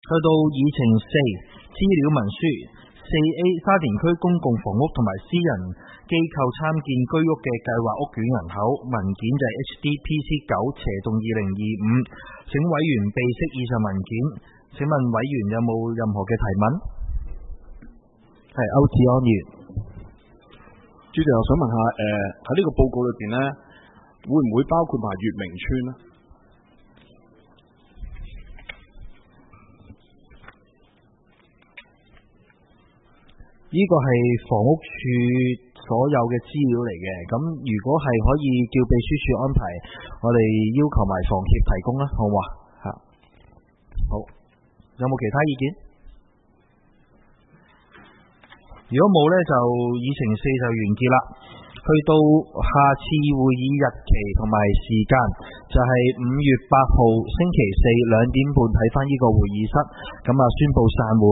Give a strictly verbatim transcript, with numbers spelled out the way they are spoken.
去到議程四資料文書四 A 沙田區公共房屋同埋私人機構參建居屋嘅計劃屋苑人口文件就係 H D P C 九斜洞二零二五，請委員備悉以上文件。請問委員有冇任何嘅提問？係歐志安議員。 主席，我想問下，誒喺呢個報告裏邊咧，會唔會包括埋月明村咧？ 呢個係房屋署所有嘅資料嚟嘅，咁如果係可以叫秘書處安排，我哋要求埋房協提供啦，好唔好啊？嚇，好，有冇其他意見？如果冇呢，就議程四就完結啦。去到下次會議日期同埋時間就係五月八號星期四兩點半，睇返呢個會議室，咁啊宣佈散會。